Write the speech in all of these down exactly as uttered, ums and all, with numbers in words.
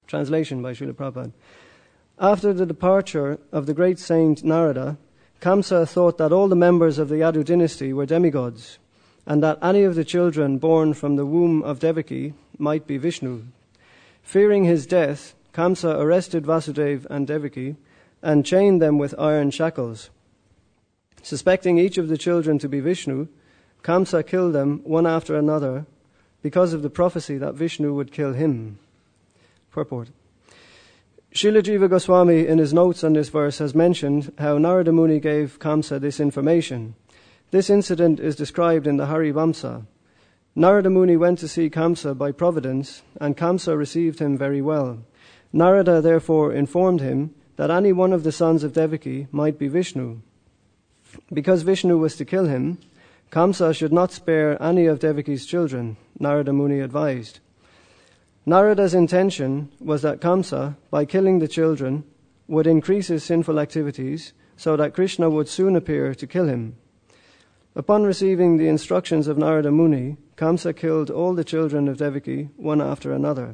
Translation by Srila Prabhupada. After the departure of the great saint Narada, Kamsa thought that all the members of the Yadu dynasty were demigods, and that any of the children born from the womb of Devaki might be Vishnu. Fearing his death, Kamsa arrested Vasudeva and Devaki and chained them with iron shackles. Suspecting each of the children to be Vishnu, Kamsa killed them one after another because of the prophecy that Vishnu would kill him. Purport. Srila Jiva Goswami in his notes on this verse has mentioned how Narada Muni gave Kamsa this information. This incident is described in the Hari Vamsa. Narada Muni went to see Kamsa by providence, and Kamsa received him very well. Narada therefore informed him that any one of the sons of Devaki might be Vishnu. Because Vishnu was to kill him, Kamsa should not spare any of Devaki's children, Narada Muni advised. Narada's intention was that Kamsa, by killing the children, would increase his sinful activities so that Krishna would soon appear to kill him. Upon receiving the instructions of Narada Muni, Kamsa killed all the children of Devaki, one after another.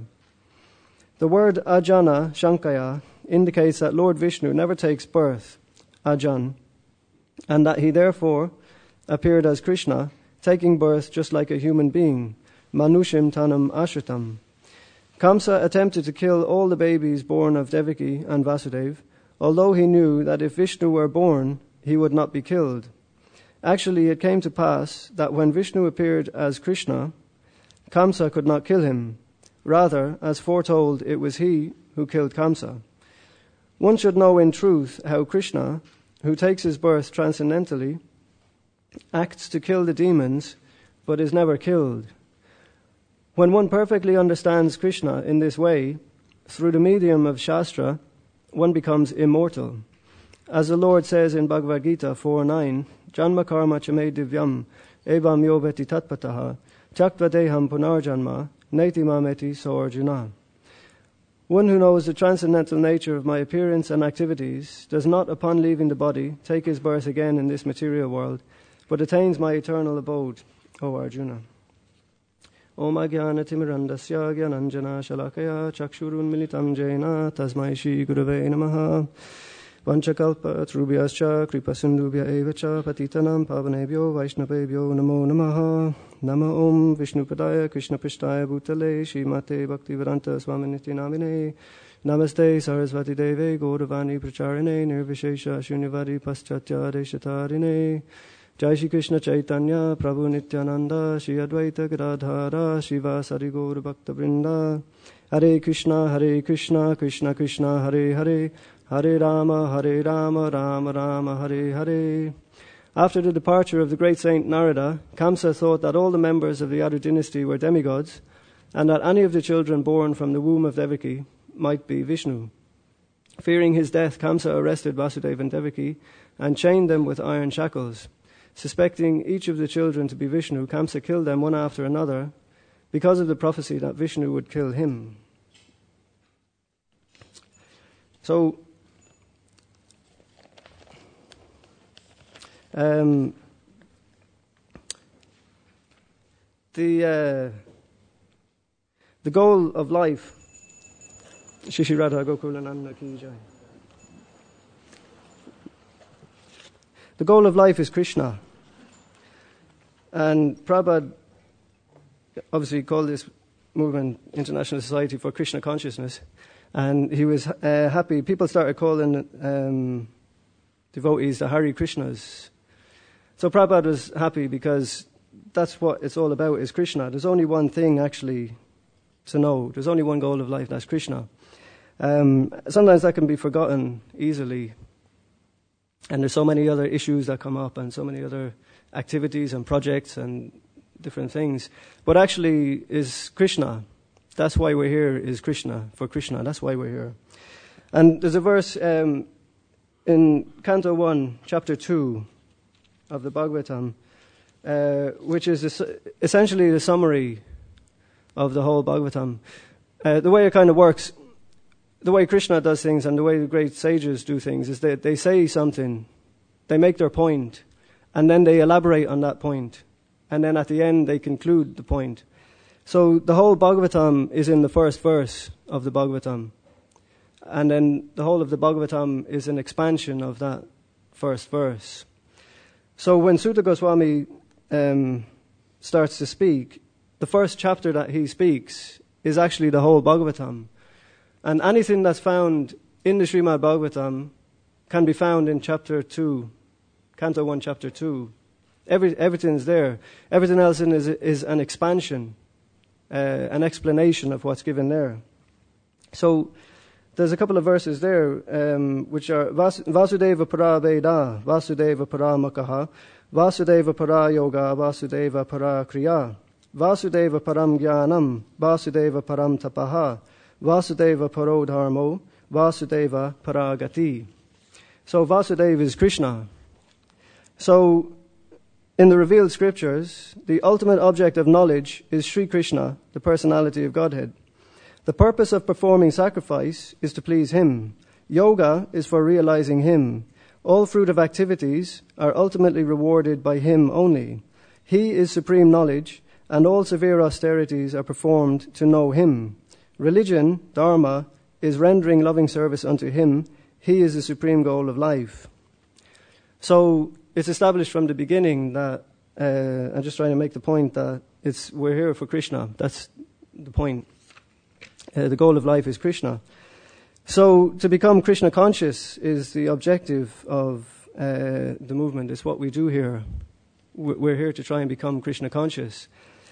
The word Ajana Shankaya indicates that Lord Vishnu never takes birth, Ajan, and that he therefore appeared as Krishna, taking birth just like a human being, Manushim Tanam Ashritam. Kamsa attempted to kill all the babies born of Devaki and Vasudeva, although he knew that if Vishnu were born, he would not be killed. Actually, it came to pass that when Vishnu appeared as Krishna, Kamsa could not kill him. Rather, as foretold, it was he who killed Kamsa. One should know in truth how Krishna, who takes his birth transcendentally, acts to kill the demons, but is never killed. When one perfectly understands Krishna in this way, through the medium of Shastra, one becomes immortal. As the Lord says in Bhagavad Gita four nine, Janma karma chame divyam, evam yoveti tatpataha, chaktva deham punarjanma, neti mameti so Arjuna. One who knows the transcendental nature of my appearance and activities does not, upon leaving the body, take his birth again in this material world, but attains my eternal abode, O Arjuna. Om Ajnana Timirandasya Gyananjana Shalakaya Chakshurun Militam Jena Tasmai Shri Gurave Namaha Vanchakalpa Trubhyascha Kripasindubhya Evacha Patitanam Pavanebhyo Vaishnavebhyo Namo Namaha Nama Om Vishnupadaya Krishna Prishtaya Bhutale Srimate Bhaktivedanta Swaminiti Namine Namaste Sarasvati Deve Gauravani Pracharine Nirvishesha Shunyavadi Paschatya Deshatarine Jai Shri Krishna Chaitanya Prabhu Nityananda Shri Advaita Gadadhara Shiva Sari Gaura Bhakta Vrinda Hare Krishna Hare Krishna Krishna Krishna Hare Hare Hare Rama Hare Rama Rama Rama Hare Hare. After the departure of the great saint Narada, Kamsa thought that all the members of the Yadu dynasty were demigods, and that any of the children born from the womb of Devaki might be Vishnu. Fearing his death, Kamsa arrested Vasudeva and Devaki and chained them with iron shackles. Suspecting each of the children to be Vishnu, Kamsa killed them one after another because of the prophecy that Vishnu would kill him. So, um, the uh, the goal of life, Shishi Radha Gokulananda Ki Jai. The goal of life is Krishna. And Prabhupada obviously called this movement International Society for Krishna Consciousness. And he was uh, happy. People started calling um, devotees the Hare Krishnas. So Prabhupada was happy because that's what it's all about, is Krishna. There's only one thing actually to know. There's only one goal of life, that's Krishna. Um, sometimes that can be forgotten easily. And there's so many other issues that come up and so many other activities and projects and different things. But actually is Krishna. That's why we're here, is Krishna, for Krishna. That's why we're here. And there's a verse um, in Canto one, Chapter two of the Bhagavatam, uh, which is a, essentially the summary of the whole Bhagavatam. Uh, the way it kind of works, the way Krishna does things and the way the great sages do things is that they say something, they make their point, and then they elaborate on that point. And then at the end they conclude the point. So the whole Bhagavatam is in the first verse of the Bhagavatam. And then the whole of the Bhagavatam is an expansion of that first verse. So when Sutta Goswami um, starts to speak, the first chapter that he speaks is actually the whole Bhagavatam. And anything that's found in the Srimad Bhagavatam can be found in chapter two, Canto one, chapter two. Every, everything's there. Everything else in is, is an expansion, uh, an explanation of what's given there. So there's a couple of verses there, um, which are Vas- Vasudeva para Veda, Vasudeva para Makaha, Vasudeva para Yoga, Vasudeva para Kriya, Vasudeva param Jnanam, Vasudeva param Tapaha, Vasudeva paro Dharmo, Vasudeva para Gati. So Vasudeva is Krishna. So in the revealed scriptures, the ultimate object of knowledge is Sri Krishna, the personality of Godhead. The purpose of performing sacrifice is to please Him. Yoga is for realizing Him. All fruitive activities are ultimately rewarded by Him only. He is supreme knowledge, and all severe austerities are performed to know Him. Religion, Dharma, is rendering loving service unto Him. He is the supreme goal of life. So it's established from the beginning that, uh, I'm just trying to make the point that it's we're here for Krishna. That's the point. Uh, the goal of life is Krishna. So to become Krishna conscious is the objective of uh, the movement. It's what we do here. We're here to try and become Krishna conscious.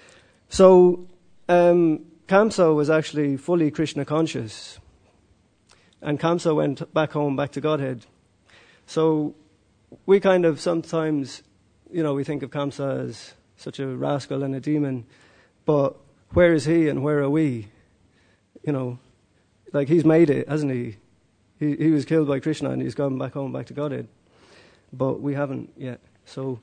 So um, Kamsa was actually fully Krishna conscious. And Kamsa went back home, back to Godhead. So we kind of sometimes, you know, we think of Kamsa as such a rascal and a demon. But where is he and where are we? You know, like he's made it, hasn't he? He he was killed by Krishna and he's gone back home, back to Godhead. But we haven't yet. So,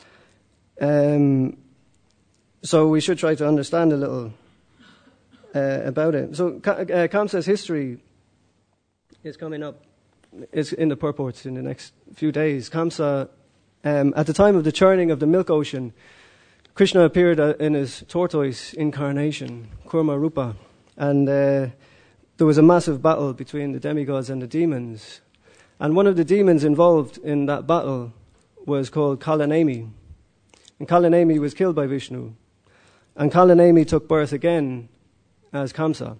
um, so we should try to understand a little uh, about it. So uh, Kamsa's history is coming up. It's in the purports in the next few days. Kamsa, um, at the time of the churning of the milk ocean, Krishna appeared uh, in his tortoise incarnation, Kurma Rupa. And uh, there was a massive battle between the demigods and the demons. And one of the demons involved in that battle was called Kalanemi. And Kalanemi was killed by Vishnu. And Kalanemi took birth again as Kamsa.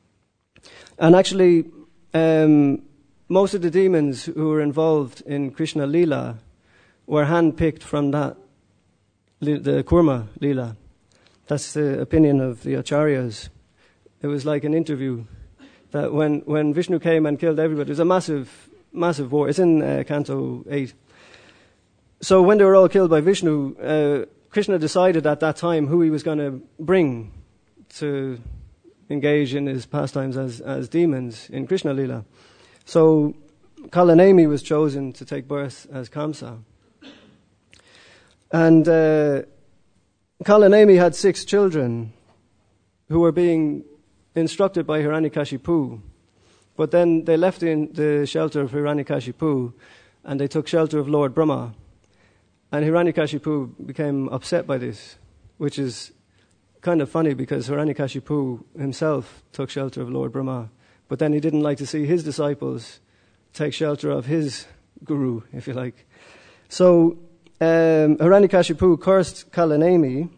And actually, um, most of the demons who were involved in Krishna Leela were handpicked from that, the Kurma Leela. That's the opinion of the Acharyas. It was like an interview that when, when Vishnu came and killed everybody, it was a massive, massive war. It's in uh, Canto eight. So when they were all killed by Vishnu, uh, Krishna decided at that time who he was going to bring to engage in his pastimes as, as demons in Krishna Leela. So Kalanemi was chosen to take birth as Kamsa. And uh, Kalanemi had six children who were being instructed by Hiranyakashipu. But then they left in the shelter of Hiranyakashipu and they took shelter of Lord Brahma. And Hiranyakashipu became upset by this, which is kind of funny because Hiranyakashipu himself took shelter of Lord Brahma. But then he didn't like to see his disciples take shelter of his guru, if you like. So um, Hiranyakashipu cursed Kalanemi,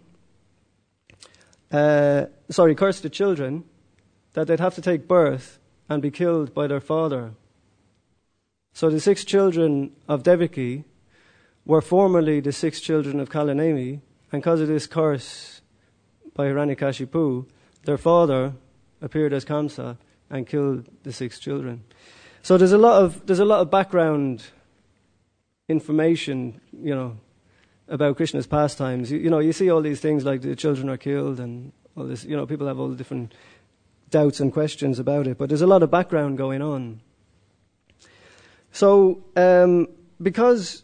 uh, sorry, cursed the children, that they'd have to take birth and be killed by their father. So the six children of Devaki were formerly the six children of Kalanemi, and because of this curse by Hiranyakashipu, their father appeared as Kamsa and killed the six children. So there's a lot of there's a lot of background information, you know, about Krishna's pastimes. You, you know, you see all these things like the children are killed and all this. You know, people have all the different doubts and questions about it, but there's a lot of background going on. So, um, because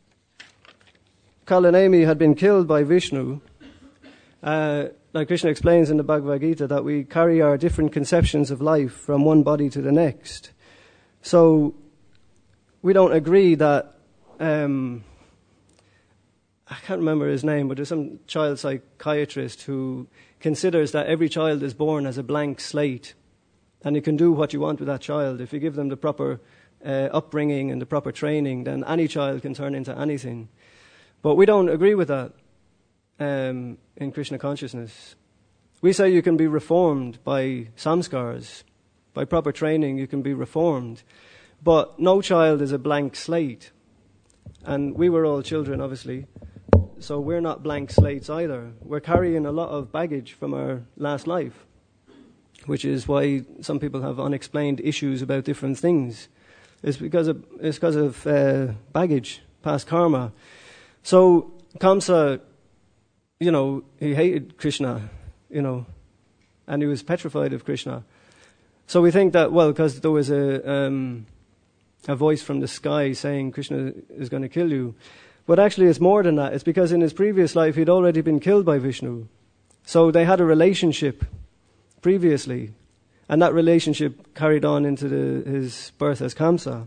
Kalanemi had been killed by Vishnu, uh, like Krishna explains in the Bhagavad Gita, that we carry our different conceptions of life from one body to the next. So, we don't agree that, um, I can't remember his name, but there's some child psychiatrist who considers that every child is born as a blank slate And you can do what you want with that child. If you give them the proper uh, upbringing and the proper training, then any child can turn into anything. But we don't agree with that um, in Krishna consciousness. We say you can be reformed by samskars. By proper training, you can be reformed. But no child is a blank slate. And we were all children, obviously. So we're not blank slates either. We're carrying a lot of baggage from our last life, which is why some people have unexplained issues about different things. It's because of, it's because of uh, baggage, past karma. So Kamsa, you know, he hated Krishna, you know, and he was petrified of Krishna. So we think that, well, because there was a um, a voice from the sky saying Krishna is going to kill you. But actually it's more than that. It's because in his previous life he'd already been killed by Vishnu. So they had a relationship previously, and that relationship carried on into the, his birth as Kamsa.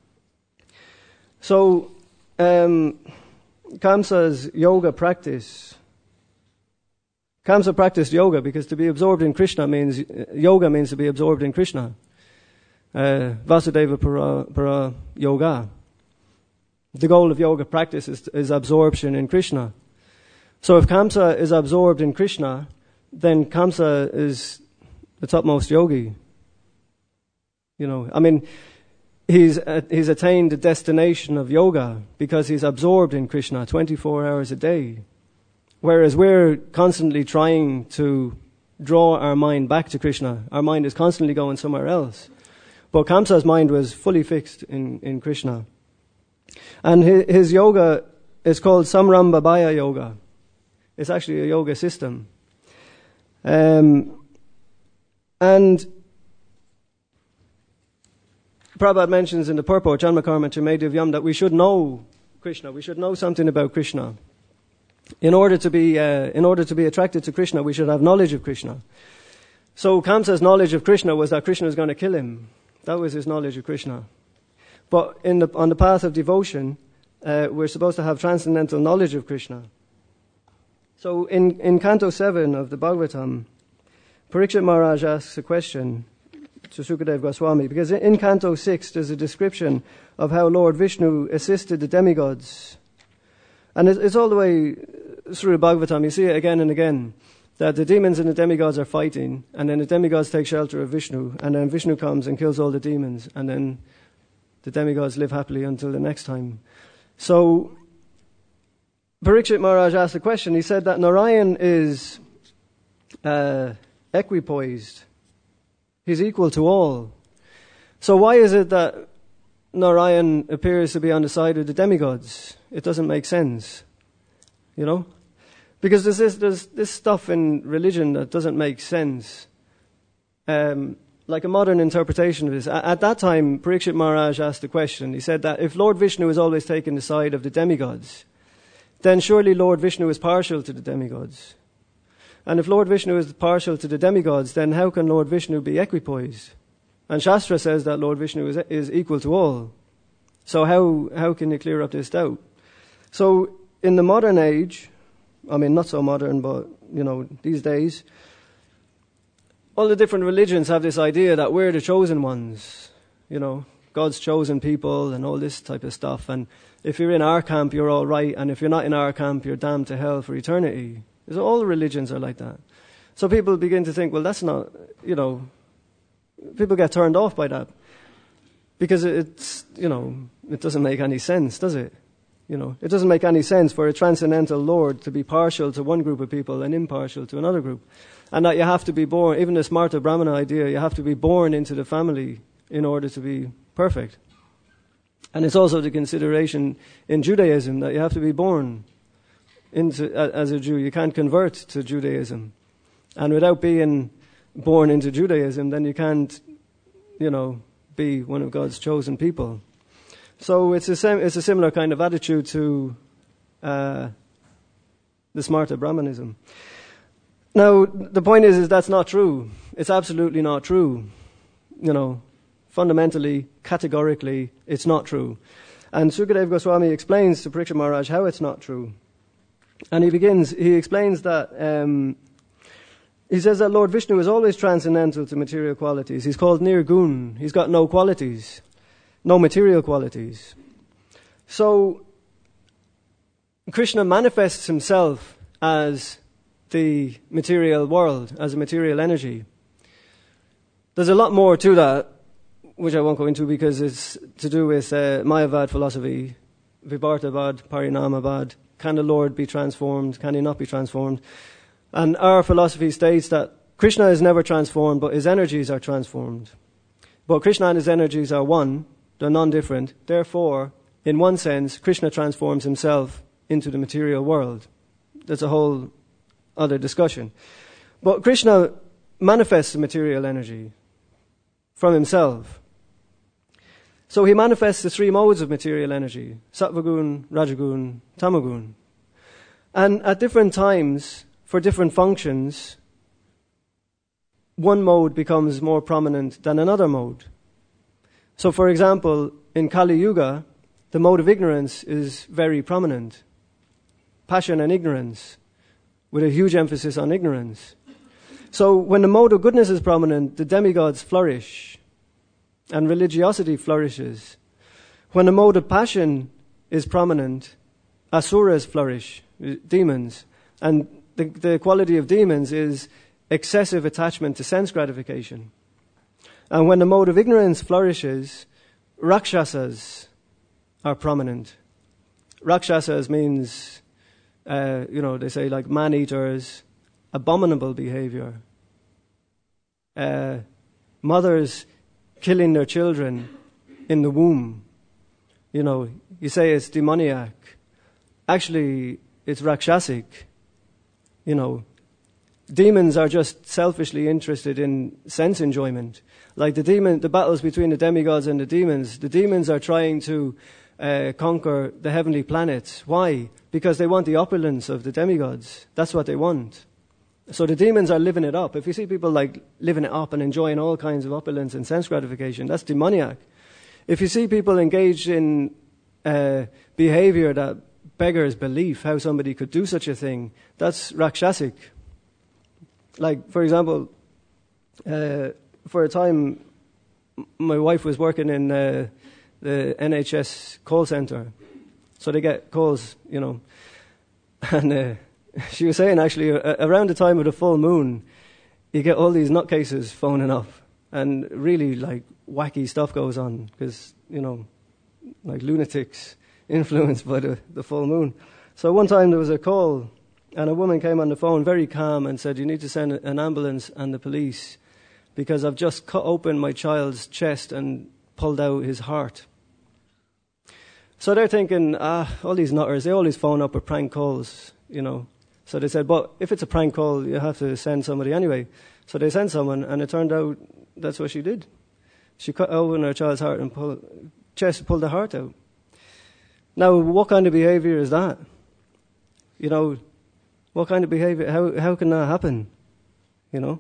So um, Kamsa's yoga practice, Kamsa practiced yoga because to be absorbed in Krishna means, yoga means to be absorbed in Krishna. Uh, Vasudeva para, para yoga. The goal of yoga practice is, is absorption in Krishna. So if Kamsa is absorbed in Krishna, then Kamsa is the topmost yogi. You know, I mean, he's uh, he's attained the destination of yoga because he's absorbed in Krishna twenty-four hours a day. Whereas we're constantly trying to draw our mind back to Krishna. Our mind is constantly going somewhere else. But Kamsa's mind was fully fixed in, in Krishna. And his, his yoga is called Samrambhabhaya Yoga. It's actually a yoga system. Um, and Prabhupada mentions in the purport, Janmakarma Chamedivyam, that we should know Krishna. We should know something about Krishna. In order to be, uh, in order to be attracted to Krishna, we should have knowledge of Krishna. So Kamsa's knowledge of Krishna was that Krishna was going to kill him. That was his knowledge of Krishna. But in the, on the path of devotion, uh, we're supposed to have transcendental knowledge of Krishna. So in, in Canto seven of the Bhagavatam, Parikshit Maharaj asks a question to Sukadeva Goswami, because in, in Canto six there's a description of how Lord Vishnu assisted the demigods. And it's, it's all the way through the Bhagavatam. You see it again and again, that the demons and the demigods are fighting, and then the demigods take shelter of Vishnu, and then Vishnu comes and kills all the demons, and then the demigods live happily until the next time. So Parikshit Maharaj asked a question. He said that Narayan is uh, equipoised. He's equal to all. So why is it that Narayan appears to be on the side of the demigods? It doesn't make sense, you know? Because there's this, there's this stuff in religion that doesn't make sense. Um, like a modern interpretation of this. At that time, Parikshit Maharaj asked the question. He said that if Lord Vishnu is always taking the side of the demigods, then surely Lord Vishnu is partial to the demigods. And if Lord Vishnu is partial to the demigods, then how can Lord Vishnu be equipoised? And Shastra says that Lord Vishnu is, is equal to all. So how, how can you clear up this doubt? So in the modern age, I mean not so modern, but you know, these days, all the different religions have this idea that we're the chosen ones, you know, God's chosen people and all this type of stuff. And if you're in our camp, you're all right. And if you're not in our camp, you're damned to hell for eternity. So all religions are like that. So people begin to think, well, that's not, you know, people get turned off by that. Because it's, you know, it doesn't make any sense, does it? You know, it doesn't make any sense for a transcendental Lord to be partial to one group of people and impartial to another group. And that you have to be born, even the Smarta Brahmana idea, you have to be born into the family in order to be perfect. And it's also the consideration in Judaism that you have to be born into as a Jew. You can't convert to Judaism. And without being born into Judaism, then you can't, you know, be one of God's chosen people. So it's a, sem- it's a similar kind of attitude to uh, the Smarta Brahmanism. Now, the point is, is that's not true. It's absolutely not true. You know, fundamentally, categorically, it's not true. And Sukadeva Goswami explains to Parikshit Maharaj how it's not true. And he begins, he explains that um, he says that Lord Vishnu is always transcendental to material qualities. He's called Nirgun. He's got no qualities, no material qualities. So Krishna manifests himself as the material world, as a material energy. There's a lot more to that, which I won't go into because it's to do with uh, Mayavad philosophy, Vivartavad, Parinamavad. Can the Lord be transformed? Can he not be transformed? And our philosophy states that Krishna is never transformed, but his energies are transformed. But Krishna and his energies are one, they're non-different. Therefore, in one sense, Krishna transforms himself into the material world. That's a whole other discussion. But Krishna manifests the material energy from himself. So he manifests the three modes of material energy, Sattvagun, Rajagun, Tamagun. And at different times, for different functions, one mode becomes more prominent than another mode. So for example, in Kali Yuga, the mode of ignorance is very prominent. Passion and ignorance, with a huge emphasis on ignorance. So when the mode of goodness is prominent, the demigods flourish and religiosity flourishes. When the mode of passion is prominent, asuras flourish, demons. And the, the quality of demons is excessive attachment to sense gratification. And when the mode of ignorance flourishes, rakshasas are prominent. Rakshasas means, uh, you know, they say like man-eaters, abominable behavior. Uh, mothers killing their children in the womb. You know, you say it's demoniac. Actually, it's rakshasic. You know, demons are just selfishly interested in sense enjoyment. Like the demon, the battles between the demigods and the demons, the demons are trying to uh, conquer the heavenly planets. Why? Because they want the opulence of the demigods. That's what they want. So the demons are living it up. If you see people like living it up and enjoying all kinds of opulence and sense gratification, that's demoniac. If you see people engaged in uh, behavior that beggars belief, how somebody could do such a thing, that's rakshasic. Like, for example, uh, for a time, my wife was working in uh, the N H S call centre. So they get calls, you know, and uh, she was saying actually uh, around the time of the full moon, you get all these nutcases phoning up, and really like wacky stuff goes on because, you know, like lunatics influenced by the, the full moon. So one time there was a call, and a woman came on the phone very calm and said, you need to send an ambulance and the police because I've just cut open my child's chest and pulled out his heart. So they're thinking, ah, all these nutters, they always phone up with prank calls, you know. So they said, but if it's a prank call, you have to send somebody anyway. So they sent someone, and it turned out that's what she did. She cut open her child's heart and pulled, chest, pulled the heart out. Now, what kind of behavior is that? You know, what kind of behavior, how how can that happen? You know?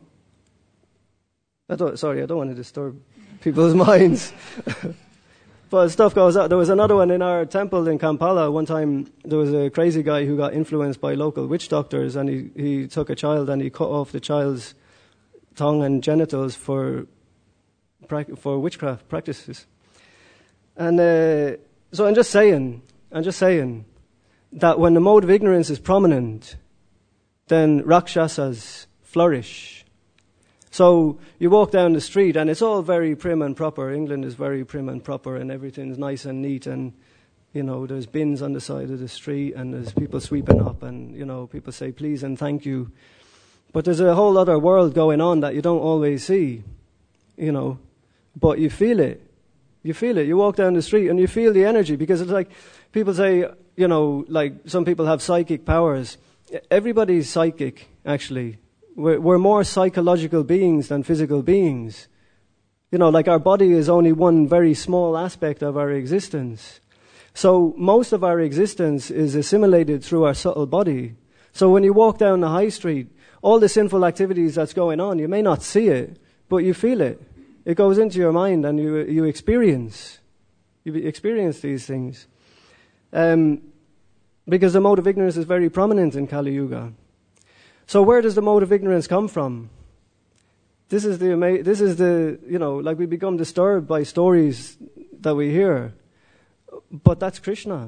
I don't, sorry, I don't want to disturb people's minds. But stuff goes out. There was another one in our temple in Kampala. One time there was a crazy guy who got influenced by local witch doctors, and he, he took a child and he cut off the child's tongue and genitals for for witchcraft practices. And uh, so I'm just saying, I'm just saying that when the mode of ignorance is prominent, then rakshasas flourish. So you walk down the street and it's all very prim and proper. England is very prim and proper and everything's nice and neat, and, you know, there's bins on the side of the street and there's people sweeping up and, you know, people say please and thank you. But there's a whole other world going on that you don't always see, you know, but you feel it. You feel it. You walk down the street and you feel the energy, because it's like people say, you know, like some people have psychic powers. Everybody's psychic, actually. We're, we're more psychological beings than physical beings. You know, like our body is only one very small aspect of our existence. So most of our existence is assimilated through our subtle body. So when you walk down the high street, all the sinful activities that's going on, you may not see it, but you feel it. It goes into your mind and you you experience. You experience these things. Um, because the mode of ignorance is very prominent in Kali Yuga. So where does the mode of ignorance come from? This is the, ama- this is the, you know, like we become disturbed by stories that we hear. But that's Krishna.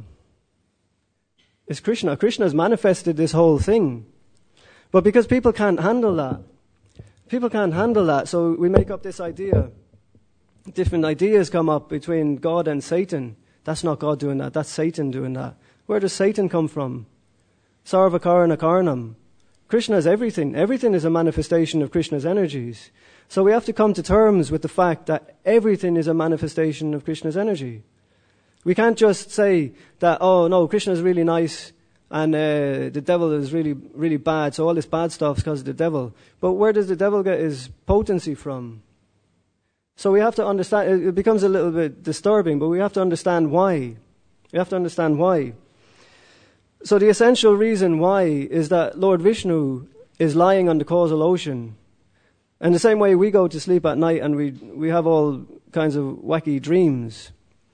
It's Krishna. Krishna has manifested this whole thing. But because people can't handle that, people can't handle that, so we make up this idea. Different ideas come up between God and Satan. That's not God doing that. That's Satan doing that. Where does Satan come from? Sarva Karana Karnam. Krishna is everything. Everything is a manifestation of Krishna's energies. So we have to come to terms with the fact that everything is a manifestation of Krishna's energy. We can't just say that, oh no, Krishna is really nice and uh, the devil is really, really bad, so all this bad stuff is because of the devil. But where does the devil get his potency from? So we have to understand, it becomes a little bit disturbing, but we have to understand why. We have to understand why. So the essential reason why is that Lord Vishnu is lying on the causal ocean. And the same way we go to sleep at night and we we have all kinds of wacky dreams.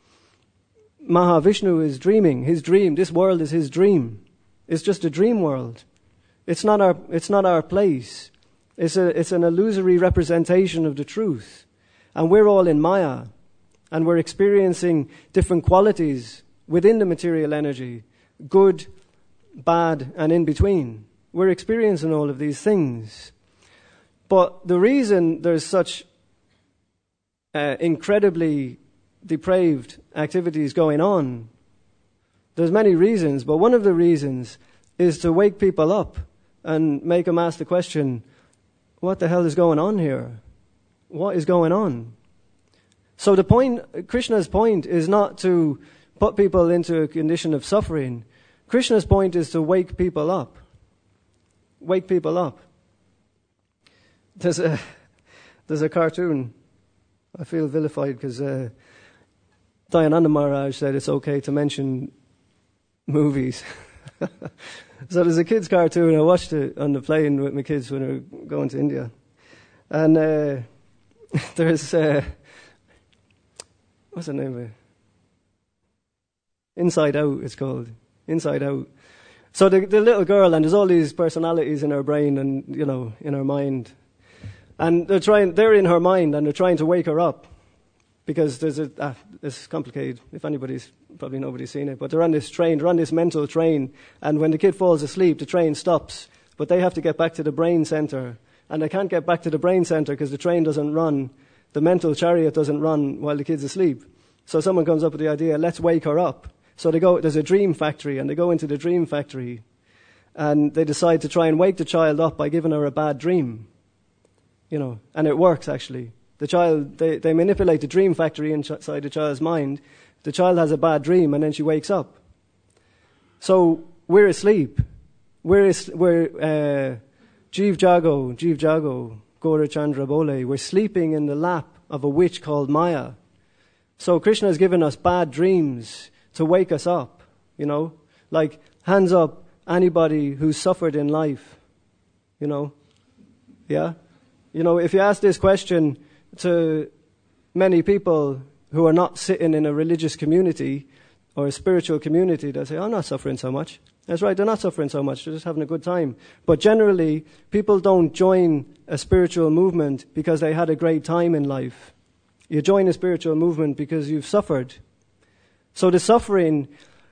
Mahavishnu is dreaming. His dream, this world is his dream. It's just a dream world. It's not our it's not our place. It's a it's an illusory representation of the truth. And we're all in Maya. And we're experiencing different qualities within the material energy. Good, bad, and in between. We're experiencing all of these things. But the reason there's such uh, incredibly depraved activities going on, there's many reasons, but one of the reasons is to wake people up and make them ask the question, what the hell is going on here? What is going on? So the point, Krishna's point is not to put people into a condition of suffering. Krishna's point is to wake people up. Wake people up. There's a, there's a cartoon. I feel vilified because uh, Dayananda Maharaj said it's okay to mention movies. So there's a kids' cartoon. I watched it on the plane with my kids when we were going to India. And uh, there's, uh, what's the name of it? Inside Out, it's called. Inside Out. So the, the little girl, and there's all these personalities in her brain and, you know, in her mind. And they're trying, they're in her mind and they're trying to wake her up. Because there's a, ah, it's complicated. If anybody's, probably nobody's seen it. But they're on this train, they're on this mental train. And when the kid falls asleep, the train stops. But they have to get back to the brain center. And they can't get back to the brain center because the train doesn't run. The mental chariot doesn't run while the kid's asleep. So someone comes up with the idea, let's wake her up. So they go, there's a dream factory, and they go into the dream factory, and they decide to try and wake the child up by giving her a bad dream. You know, and it works actually. The child, they, they manipulate the dream factory inside the child's mind. The child has a bad dream, and then she wakes up. So we're asleep. We're, we're uh, Jeev Jago, Jeev Jago, Gaura Chandra Bole. We're sleeping in the lap of a witch called Maya. So Krishna has given us bad dreams to wake us up, you know, like hands up anybody who's suffered in life, you know, yeah? You know, if you ask this question to many people who are not sitting in a religious community or a spiritual community, they'll say, I'm not suffering so much. That's right, they're not suffering so much, they're just having a good time. But generally, people don't join a spiritual movement because they had a great time in life. You join a spiritual movement because you've suffered. So the suffering,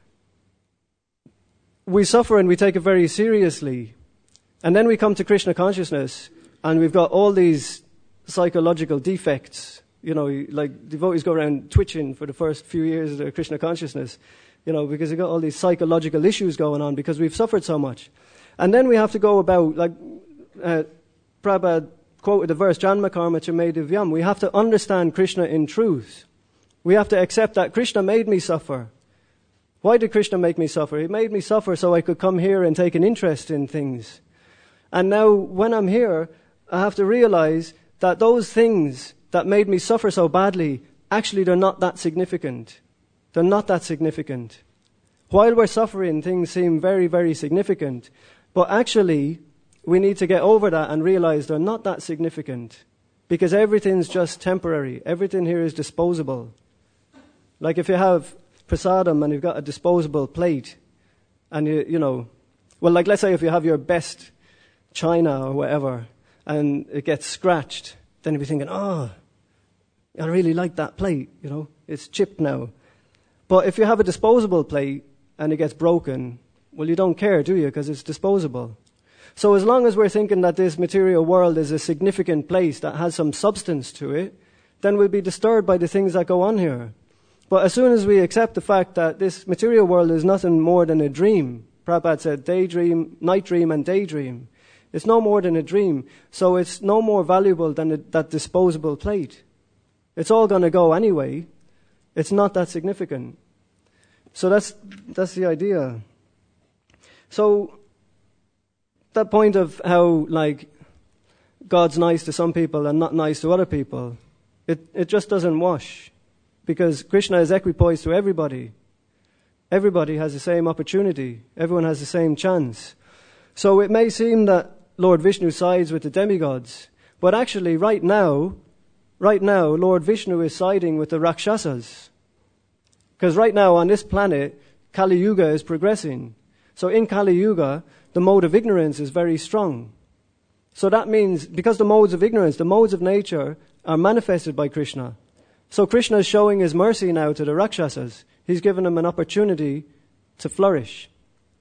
we suffer and we take it very seriously. And then we come to Krishna consciousness and we've got all these psychological defects. You know, like devotees go around twitching for the first few years of their Krishna consciousness, you know, because they've got all these psychological issues going on because we've suffered so much. And then we have to go about, like uh, Prabhupada quoted the verse, Janma Karma Chame Divyam. We have to understand Krishna in truth. We have to accept that Krishna made me suffer. Why did Krishna make me suffer? He made me suffer so I could come here and take an interest in things. And now when I'm here, I have to realize that those things that made me suffer so badly, actually they're not that significant. They're not that significant. While we're suffering, things seem very, very significant. But actually, we need to get over that and realize they're not that significant. Because everything's just temporary. Everything here is disposable. Like if you have prasadam and you've got a disposable plate, and you, you know, well, like let's say if you have your best china or whatever, and it gets scratched, then you'll be thinking, oh, I really like that plate, you know, it's chipped now. But if you have a disposable plate and it gets broken, well, you don't care, do you? Because it's disposable. So as long as we're thinking that this material world is a significant place that has some substance to it, then we'll be disturbed by the things that go on here. But as soon as we accept the fact that this material world is nothing more than a dream, Prabhupada said daydream, night dream and daydream. It's no more than a dream. So it's no more valuable than a, that disposable plate. It's all going to go anyway. It's not that significant. So that's that's the idea. So that point of how, like, God's nice to some people and not nice to other people, it, it just doesn't wash. Because Krishna is equipoised to everybody. Everybody has the same opportunity. Everyone has the same chance. So it may seem that Lord Vishnu sides with the demigods, but actually right now, right now, Lord Vishnu is siding with the Rakshasas. Because right now on this planet, Kali Yuga is progressing. So in Kali Yuga, the mode of ignorance is very strong. So that means, because the modes of ignorance, the modes of nature are manifested by Krishna. So Krishna is showing his mercy now to the Rakshasas. He's given them an opportunity to flourish.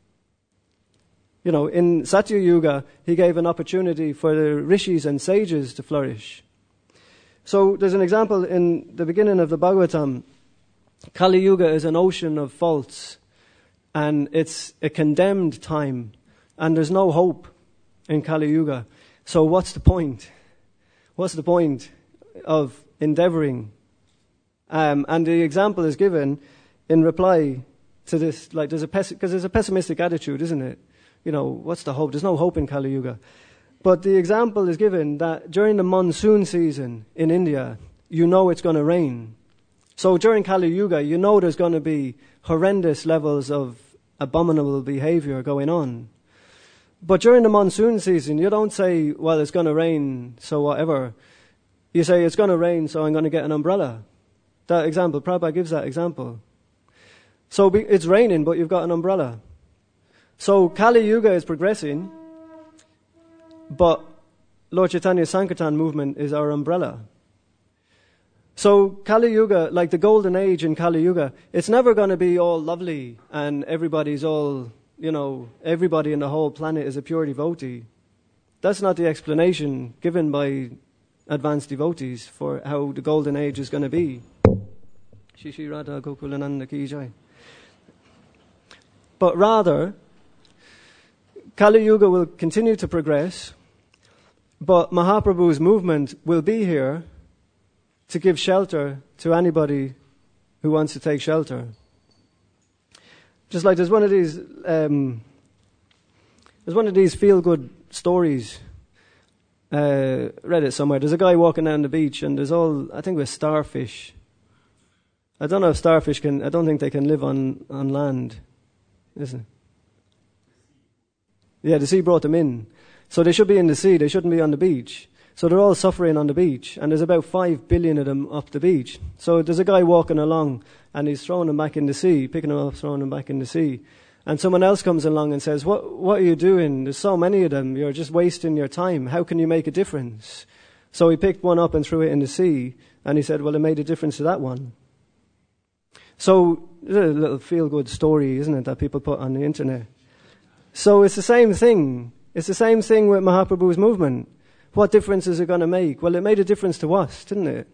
You know, in Satya Yuga, he gave an opportunity for the rishis and sages to flourish. So there's an example in the beginning of the Bhagavatam. Kali Yuga is an ocean of faults, and it's a condemned time, and there's no hope in Kali Yuga. So what's the point? What's the point of endeavoring? Um, and the example is given in reply to this, like there's a because pes- there's a pessimistic attitude, isn't it? You know, what's the hope? There's no hope in Kali Yuga. But the example is given that during the monsoon season in India, you know it's going to rain. So during Kali Yuga, you know there's going to be horrendous levels of abominable behavior going on. But during the monsoon season, you don't say, well, it's going to rain, so whatever. You say, it's going to rain, so I'm going to get an umbrella. That example, Prabhupada gives that example. So it's raining, but you've got an umbrella. So Kali Yuga is progressing, but Lord Chaitanya's Sankirtan movement is our umbrella. So Kali Yuga, like the golden age in Kali Yuga, it's never going to be all lovely and everybody's all, you know, everybody in the whole planet is a pure devotee. That's not the explanation given by advanced devotees for how the golden age is going to be. Shri Shri Radha Gokulananda Ki Jai. But rather, Kali Yuga will continue to progress, but Mahaprabhu's movement will be here to give shelter to anybody who wants to take shelter. Just like there's one of these, um, there's one of these feel-good stories. Uh, read it somewhere. There's a guy walking down the beach, and there's all, I think it was starfish. I don't know if starfish can, I don't think they can live on, on land, isn't it? Yeah, the sea brought them in. So they should be in the sea, they shouldn't be on the beach. So they're all suffering on the beach, and there's about five billion of them up the beach. So there's a guy walking along, and he's throwing them back in the sea, picking them up, throwing them back in the sea. And someone else comes along and says, what, what are you doing? There's so many of them, you're just wasting your time. How can you make a difference? So he picked one up and threw it in the sea, and he said, well, it made a difference to that one. So, it's a little feel-good story, isn't it, that people put on the internet. So it's the same thing. It's the same thing with Mahaprabhu's movement. What difference is it going to make? Well, it made a difference to us, didn't it?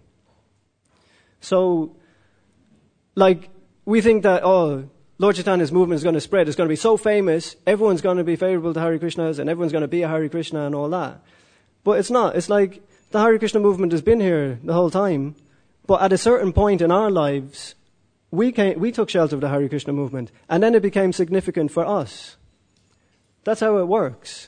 So, like, we think that, oh, Lord Chaitanya's movement is going to spread. It's going to be so famous, everyone's going to be favorable to Hare Krishnas, and everyone's going to be a Hare Krishna and all that. But it's not. It's like the Hare Krishna movement has been here the whole time, but at a certain point in our lives, we came, we took shelter of the Hare Krishna movement, and then it became significant for us. That's how it works.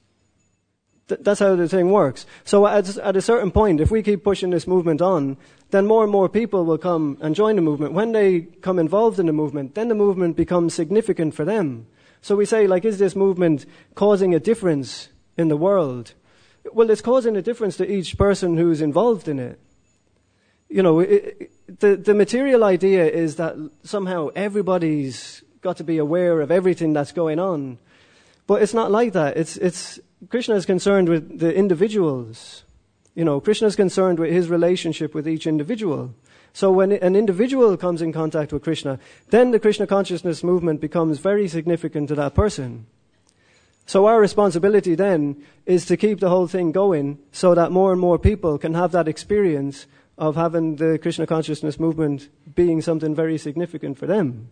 Th- that's how the thing works. So at, at a certain point, if we keep pushing this movement on, then more and more people will come and join the movement. When they come involved in the movement, then the movement becomes significant for them. So we say, like, is this movement causing a difference in the world? Well, it's causing a difference to each person who's involved in it. You know, it, it, the, the material idea is that somehow everybody's got to be aware of everything that's going on. But it's not like that. It's, it's Krishna is concerned with the individuals. You know, Krishna is concerned with his relationship with each individual. So when an individual comes in contact with Krishna, then the Krishna consciousness movement becomes very significant to that person. So our responsibility then is to keep the whole thing going so that more and more people can have that experience of having the Krishna consciousness movement being something very significant for them.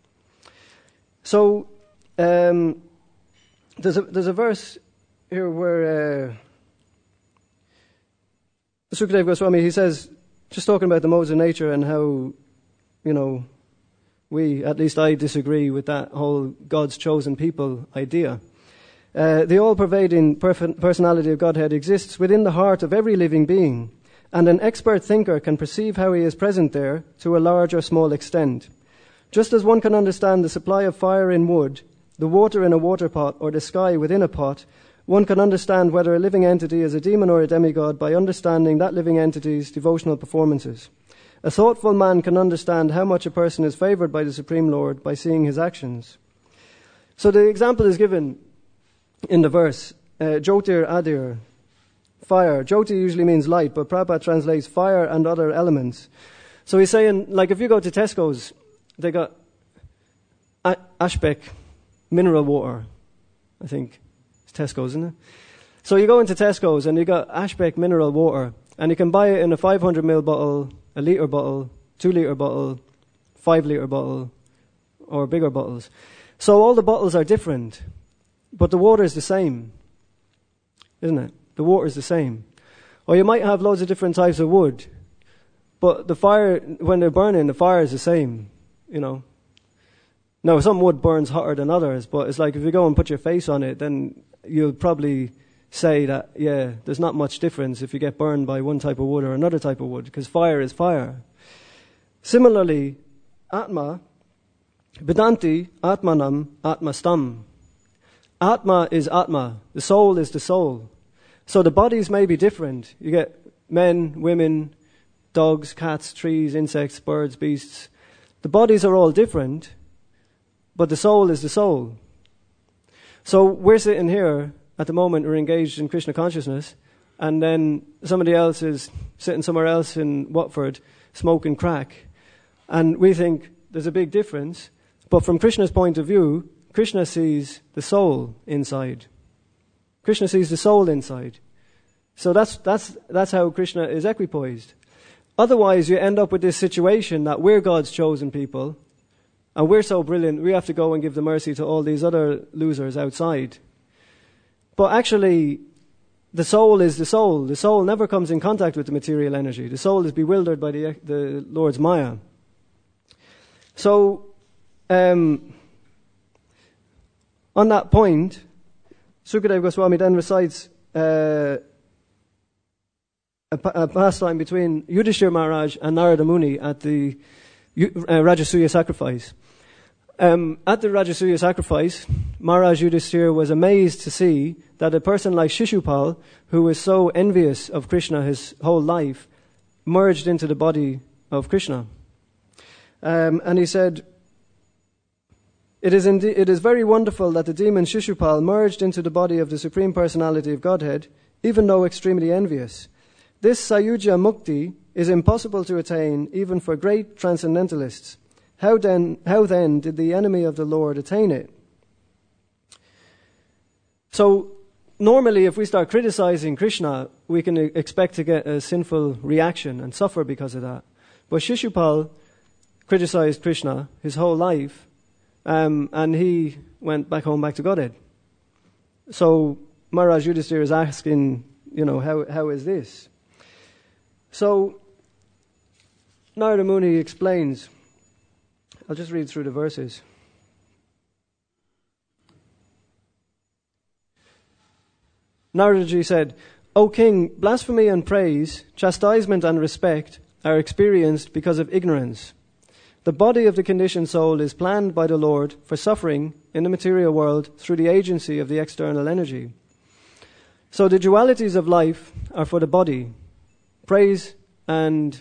So um, there's a there's a verse here where uh, Sukadeva Goswami, he says, just talking about the modes of nature and how, you know, we, at least I disagree with that whole God's chosen people idea. Uh, the all-pervading perf- personality of Godhead exists within the heart of every living being, and an expert thinker can perceive how he is present there to a large or small extent. Just as one can understand the supply of fire in wood, the water in a water pot, or the sky within a pot, one can understand whether a living entity is a demon or a demigod by understanding that living entity's devotional performances. A thoughtful man can understand how much a person is favored by the Supreme Lord by seeing his actions. So the example is given in the verse, uh, Jyotir Adir, fire. Jyoti usually means light, but Prabhupada translates fire and other elements. So he's saying, like if you go to Tesco's, they got a- Ashbeck mineral water, I think. It's Tesco's, isn't it? So you go into Tesco's and you got Ashbeck mineral water, and you can buy it in a five hundred milliliter bottle, a litre bottle, two litre bottle, five litre bottle, or bigger bottles. So all the bottles are different, but the water is the same, isn't it? The water is the same. Or you might have loads of different types of wood, but the fire, when they're burning, the fire is the same, you know. Now, some wood burns hotter than others, but it's like if you go and put your face on it, then you'll probably say that, yeah, there's not much difference if you get burned by one type of wood or another type of wood, because fire is fire. Similarly, Atma, Vedanti, Atmanam, Atmastam. Atma is Atma. The soul is the soul. So the bodies may be different. You get men, women, dogs, cats, trees, insects, birds, beasts. The bodies are all different, but the soul is the soul. So we're sitting here, at the moment we're engaged in Krishna consciousness, and then somebody else is sitting somewhere else in Watford smoking crack. And we think there's a big difference, but from Krishna's point of view, Krishna sees the soul inside. Krishna sees the soul inside. So that's that's that's how Krishna is equipoised. Otherwise, you end up with this situation that we're God's chosen people, and we're so brilliant, we have to go and give the mercy to all these other losers outside. But actually, the soul is the soul. The soul never comes in contact with the material energy. The soul is bewildered by the the Lord's Maya. So, um, on that point, Sukadeva Goswami then recites uh, a, a pastime between Yudhishthira Maharaj and Narada Muni at the uh, Rajasuya sacrifice. Um, at the Rajasuya sacrifice, Maharaj Yudhishthira was amazed to see that a person like Shishupal, who was so envious of Krishna his whole life, merged into the body of Krishna. Um, and he said, It is, indeed, it is very wonderful that the demon Shishupal merged into the body of the Supreme Personality of Godhead, even though extremely envious. This Sayujya Mukti is impossible to attain even for great transcendentalists. How then, how then did the enemy of the Lord attain it? So, normally if we start criticizing Krishna, we can expect to get a sinful reaction and suffer because of that. But Shishupal criticized Krishna his whole life, Um, and he went back home, back to Godhead. So Maharaj Yudhishthira is asking, you know, how how is this? So Narada Muni explains. I'll just read through the verses. Naradaji said, O king, blasphemy and praise, chastisement and respect are experienced because of ignorance. The body of the conditioned soul is planned by the Lord for suffering in the material world through the agency of the external energy. So the dualities of life are for the body. Praise and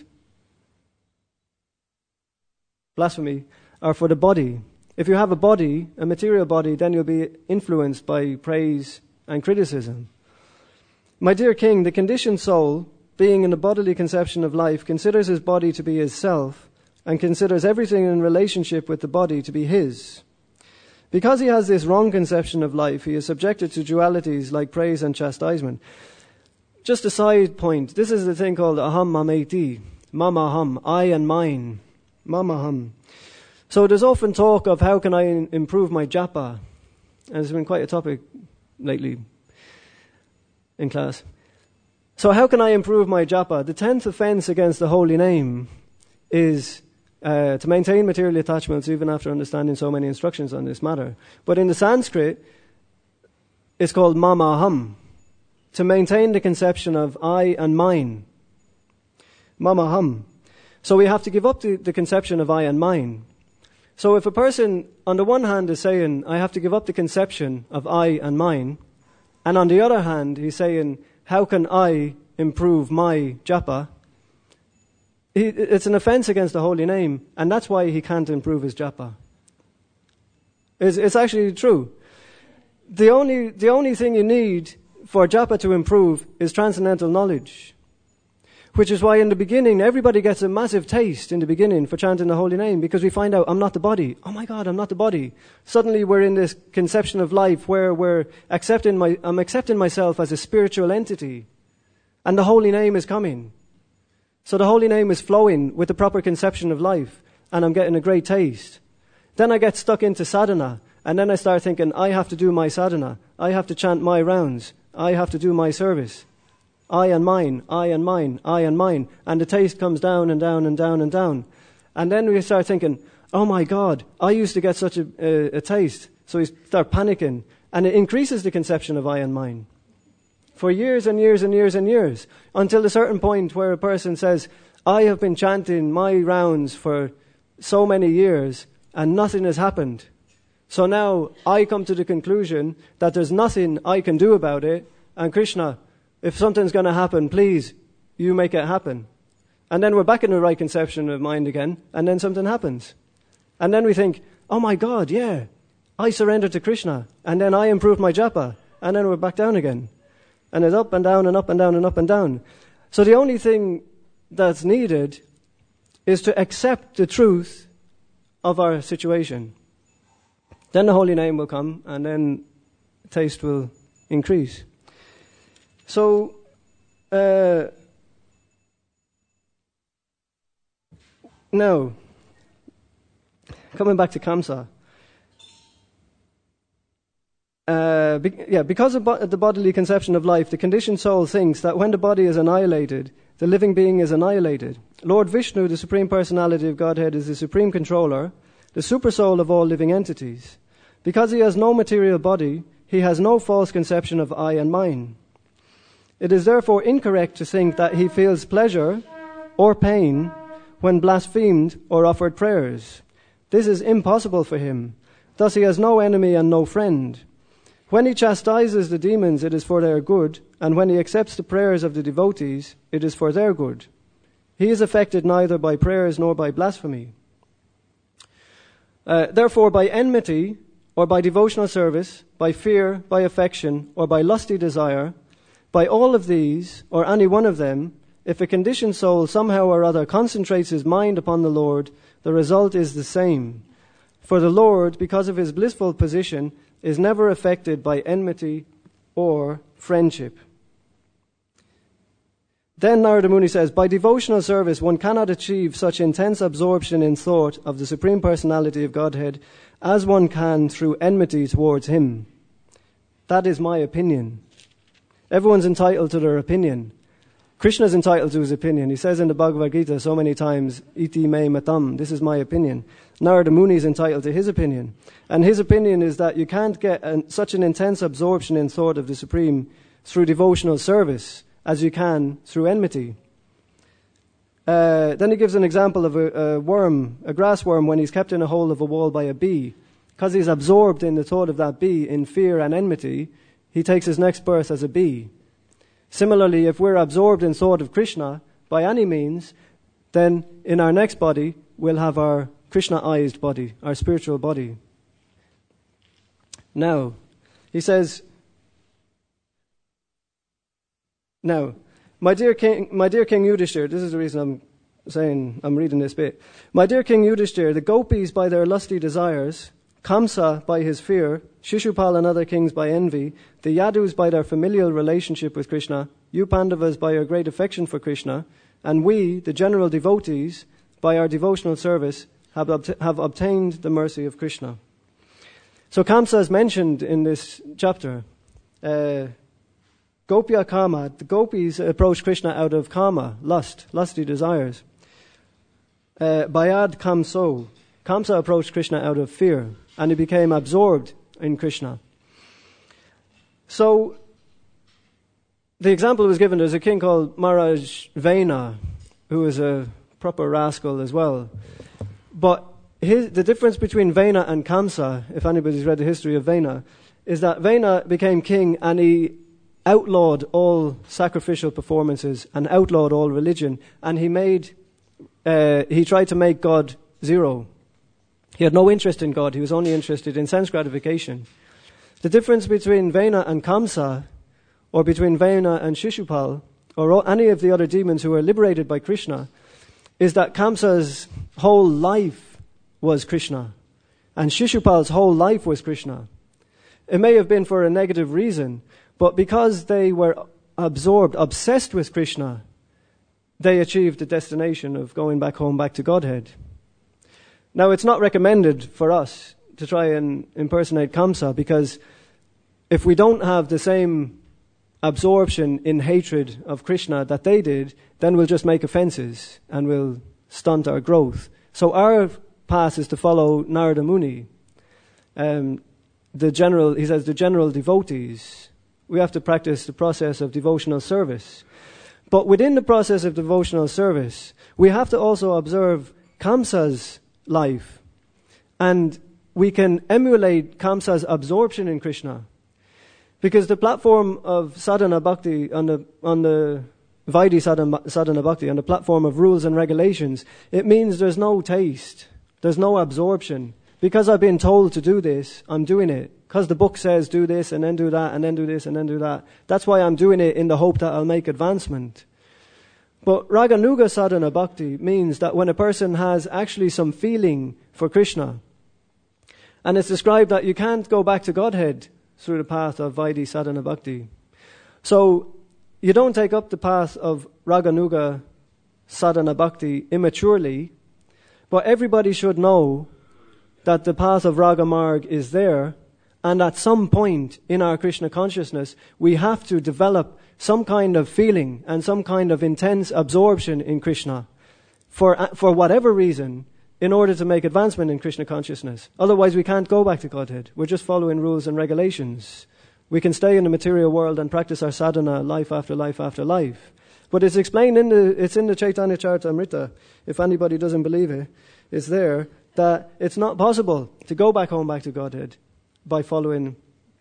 blasphemy are for the body. If you have a body, a material body, then you'll be influenced by praise and criticism. My dear king, the conditioned soul, being in the bodily conception of life, considers his body to be his self and considers everything in relationship with the body to be his. Because he has this wrong conception of life, he is subjected to dualities like praise and chastisement. Just a side point, this is the thing called aham mameti, mama hum, I and mine, mama hum. So there's often talk of how can I improve my japa, and it's been quite a topic lately in class. So how can I improve my japa? The tenth offense against the holy name is uh, to maintain material attachments even after understanding so many instructions on this matter. But in the Sanskrit, it's called mama hum, to maintain the conception of I and mine. Mama hum. So we have to give up the, the conception of I and mine. So if a person, on the one hand, is saying, I have to give up the conception of I and mine, and on the other hand, he's saying, how can I improve my japa? He, it's an offense against the holy name, and that's why he can't improve his japa. It's, it's actually true. The only, the only thing you need for japa to improve is transcendental knowledge. Which is why in the beginning, everybody gets a massive taste in the beginning for chanting the holy name, because we find out, I'm not the body. Oh my God, I'm not the body. Suddenly we're in this conception of life where we're accepting my, I'm accepting myself as a spiritual entity. And the holy name is coming. So the holy name is flowing with the proper conception of life, and I'm getting a great taste. Then I get stuck into sadhana, and then I start thinking, I have to do my sadhana. I have to chant my rounds. I have to do my service. I and mine, I and mine, I and mine. And the taste comes down and down and down and down. And then we start thinking, oh my God, I used to get such a, a, a taste. So we start panicking. And it increases the conception of I and mine. For years and years and years and years. Until a certain point where a person says, I have been chanting my rounds for so many years and nothing has happened. So now I come to the conclusion that there's nothing I can do about it. And Krishna, if something's going to happen, please, you make it happen. And then we're back in the right conception of mind again, and then something happens. And then we think, oh my God, yeah, I surrendered to Krishna, and then I improved my japa, and then we're back down again. And it's up and down and up and down and up and down. So the only thing that's needed is to accept the truth of our situation. Then the holy name will come, and then taste will increase. So, uh, now, coming back to Kamsa. Uh, be, yeah, because of bo- the bodily conception of life, the conditioned soul thinks that when the body is annihilated, the living being is annihilated. Lord Vishnu, the Supreme Personality of Godhead, is the supreme controller, the supersoul of all living entities. Because he has no material body, he has no false conception of I and mine. It is therefore incorrect to think that he feels pleasure or pain when blasphemed or offered prayers. This is impossible for him. Thus he has no enemy and no friend. When he chastises the demons, it is for their good, and when he accepts the prayers of the devotees, it is for their good. He is affected neither by prayers nor by blasphemy. Uh, therefore, by enmity, or by devotional service, by fear, by affection, or by lusty desire, by all of these, or any one of them, if a conditioned soul somehow or other concentrates his mind upon the Lord, the result is the same. For the Lord, because of his blissful position, is never affected by enmity or friendship. Then Narada Muni says, by devotional service one cannot achieve such intense absorption in thought of the Supreme Personality of Godhead as one can through enmity towards him. That is my opinion. Everyone's entitled to their opinion. Krishna is entitled to his opinion. He says in the Bhagavad Gita so many times, iti me matam, this is my opinion. Narada Muni is entitled to his opinion. And his opinion is that you can't get an, such an intense absorption in thought of the Supreme through devotional service as you can through enmity. Uh, then he gives an example of a, a worm, a grass worm, when he's kept in a hole of a wall by a bee. Because he's absorbed in the thought of that bee in fear and enmity, he takes his next birth as a bee. Similarly, if we're absorbed in thought of Krishna by any means, then in our next body, we'll have our Krishna-ized body, our spiritual body. Now, he says, Now, my dear King, my dear King Yudhishthir, this is the reason I'm saying, I'm reading this bit. My dear King Yudhishthir, the Gopis by their lusty desires, Kamsa by his fear, Shishupal and other kings by envy, the Yadus by their familial relationship with Krishna, you Pandavas by your great affection for Krishna, and we, the general devotees, by our devotional service, have, obt- have obtained the mercy of Krishna. So Kamsa is mentioned in this chapter. Uh, Gopya Kama, the gopis approached Krishna out of Kama, lust, lusty desires. Uh, Bayad Kamso, Kamsa approached Krishna out of fear, and he became absorbed in Krishna. So, the example was given, there's a king called Maharaj Vena, who was a proper rascal as well. But his, the difference between Vena and Kamsa, if anybody's read the history of Vena, is that Vena became king and he outlawed all sacrificial performances and outlawed all religion, and he made, uh, he tried to make God zero. He had no interest in God, he was only interested in sense gratification. The difference between Vena and Kamsa, or between Vena and Shishupal, or any of the other demons who were liberated by Krishna, is that Kamsa's whole life was Krishna, and Shishupal's whole life was Krishna. It may have been for a negative reason, but because they were absorbed, obsessed with Krishna, they achieved the destination of going back home, back to Godhead. Now, it's not recommended for us to try and impersonate Kamsa, because if we don't have the same absorption in hatred of Krishna that they did, then we'll just make offenses and we'll stunt our growth. So our path is to follow Narada Muni. Um, the general, he says, the general devotees. We have to practice the process of devotional service. But within the process of devotional service, we have to also observe Kamsa's life. And we can emulate Kamsa's absorption in Krishna. Because the platform of sadhana bhakti, on the on the Vaidhi sadhana, sadhana bhakti, on the platform of rules and regulations, it means there's no taste, there's no absorption. Because I've been told to do this, I'm doing it. Because the book says do this and then do that and then do this and then do that. That's why I'm doing it, in the hope that I'll make advancement. But Raganuga sadhana bhakti means that when a person has actually some feeling for Krishna, and it's described that you can't go back to Godhead through the path of Vaidhi sadhana bhakti. So you don't take up the path of Raganuga sadhana bhakti immaturely, but everybody should know that the path of Raga Marg is there, and at some point in our Krishna consciousness, we have to develop some kind of feeling and some kind of intense absorption in Krishna for for whatever reason, in order to make advancement in Krishna consciousness. Otherwise, we can't go back to Godhead. We're just following rules and regulations. We can stay in the material world and practice our sadhana life after life after life. But it's explained in the, it's in the Chaitanya Charitamrita, if anybody doesn't believe it, it's there, that it's not possible to go back home, back to Godhead, by following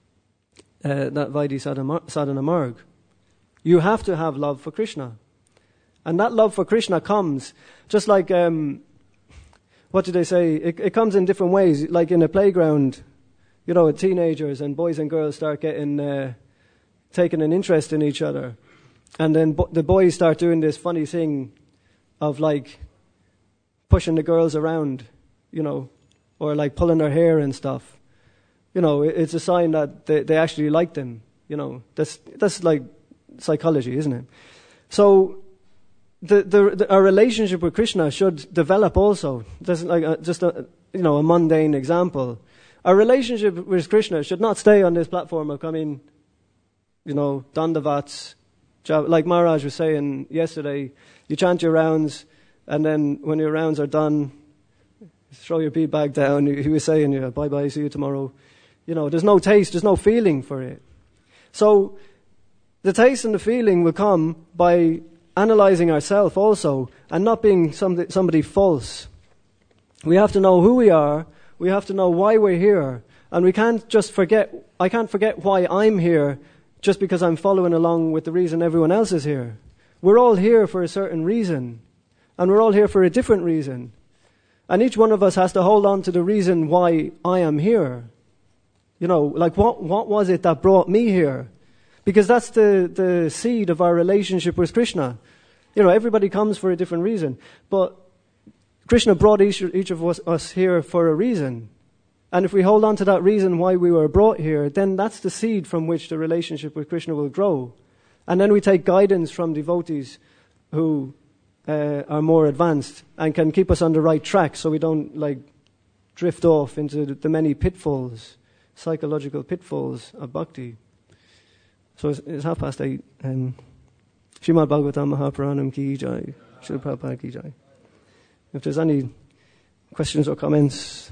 uh, that Vaidhi sadhana, sadhana marg. You have to have love for Krishna. And that love for Krishna comes, just like, um, what did they say? It, it comes in different ways. Like in a playground, you know, teenagers and boys and girls start getting, uh, taking an interest in each other. And then bo- the boys start doing this funny thing of like pushing the girls around, you know, or like pulling their hair and stuff. You know, it, it's a sign that they, they actually like them. You know, that's that's like psychology, isn't it? So the, the, the our relationship with Krishna should develop also. That's like a, just a you know a mundane example. Our relationship with Krishna should not stay on this platform of coming, you know, dandavats. Like Maharaj was saying yesterday, you chant your rounds, and then when your rounds are done, throw your bead bag down. He was saying, yeah, bye bye, see you tomorrow. You know, there's no taste, there's no feeling for it. So the taste and the feeling will come by analyzing ourselves also, and not being somebody, somebody false. We have to know who we are, we have to know why we're here, and we can't just forget, I can't forget why I'm here just because I'm following along with the reason everyone else is here. We're all here for a certain reason, and we're all here for a different reason. And each one of us has to hold on to the reason why I am here. You know, like what, what was it that brought me here? Because that's the, the seed of our relationship with Krishna. You know, everybody comes for a different reason. But Krishna brought each, each of us, us here for a reason. And if we hold on to that reason why we were brought here, then that's the seed from which the relationship with Krishna will grow. And then we take guidance from devotees who uh, are more advanced and can keep us on the right track so we don't, like, drift off into the, the many pitfalls, psychological pitfalls of bhakti. So it's, it's half past eight. Um, Srimad Bhagavatam Mahapuranam ki jai. Srila Prabhupada ki jai. If there's any questions or comments...